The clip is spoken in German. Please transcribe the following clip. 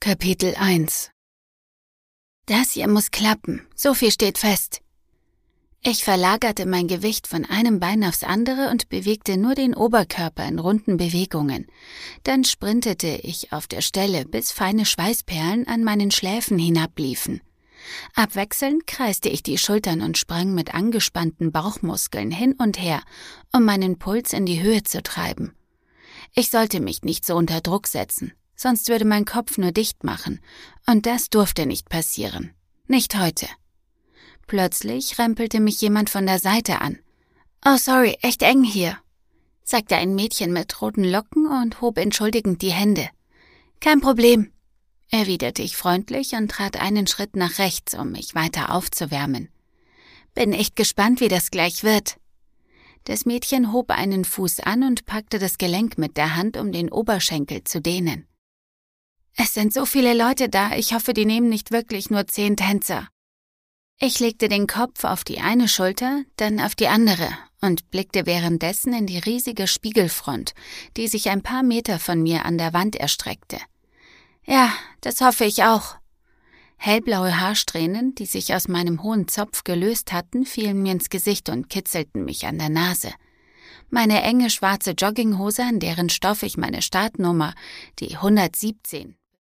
Kapitel 1. Das hier muss klappen, so viel steht fest. Ich verlagerte mein Gewicht von einem Bein aufs andere und bewegte nur den Oberkörper in runden Bewegungen. Dann sprintete ich auf der Stelle, bis feine Schweißperlen an meinen Schläfen hinabliefen. Abwechselnd kreiste ich die Schultern und sprang mit angespannten Bauchmuskeln hin und her, um meinen Puls in die Höhe zu treiben. Ich sollte mich nicht so unter Druck setzen, sonst würde mein Kopf nur dicht machen, und das durfte nicht passieren. Nicht heute. Plötzlich rempelte mich jemand von der Seite an. »Oh, sorry, echt eng hier«, sagte ein Mädchen mit roten Locken und hob entschuldigend die Hände. »Kein Problem«, erwiderte ich freundlich und trat einen Schritt nach rechts, um mich weiter aufzuwärmen. »Bin echt gespannt, wie das gleich wird.« Das Mädchen hob einen Fuß an und packte das Gelenk mit der Hand, um den Oberschenkel zu dehnen. »Es sind so viele Leute da, ich hoffe, die nehmen nicht wirklich nur 10 Tänzer.« Ich legte den Kopf auf die eine Schulter, dann auf die andere und blickte währenddessen in die riesige Spiegelfront, die sich ein paar Meter von mir an der Wand erstreckte. »Ja, das hoffe ich auch.« Hellblaue Haarsträhnen, die sich aus meinem hohen Zopf gelöst hatten, fielen mir ins Gesicht und kitzelten mich an der Nase. Meine enge schwarze Jogginghose, an deren Stoff ich meine Startnummer, die 117,